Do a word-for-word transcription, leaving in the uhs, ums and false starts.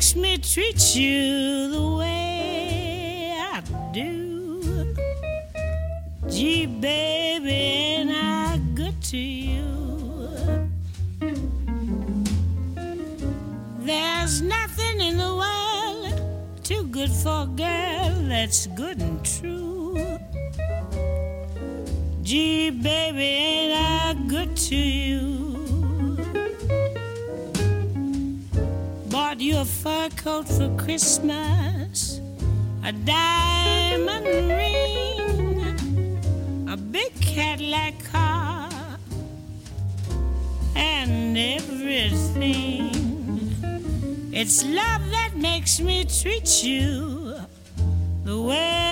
makes me treat you the way I do. Gee, baby, ain't I good to you? There's nothing in the world too good for a girl that's good and true. Gee, baby, ain't I good to you? Bought you a fur coat for Christmas, a diamond ring, a big Cadillac car, and everything. It's love that makes me treat you the way